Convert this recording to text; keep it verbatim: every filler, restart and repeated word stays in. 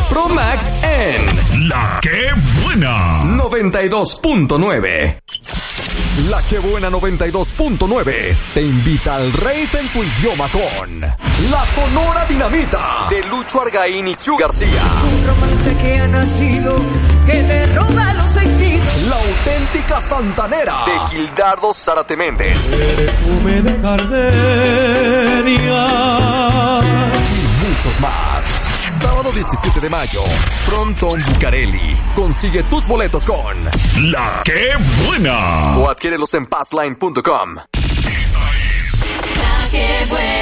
Pro Max en La Que Buena noventa y dos punto nueve. La Que Buena noventa y dos punto nueve te invita al rave en tu idioma con La Sonora Dinamita de Lucho Argaín y Chu García. Un romance que ha nacido, que le roba los éxitos. La Auténtica Santanera de Gildardo Zárate Méndez. Perfume de gardenia. Y muchos más. Sábado diecisiete de mayo, Frontón Bucareli. Consigue tus boletos con La Que Buena o adquiérelos en passline punto com. La Que Buena.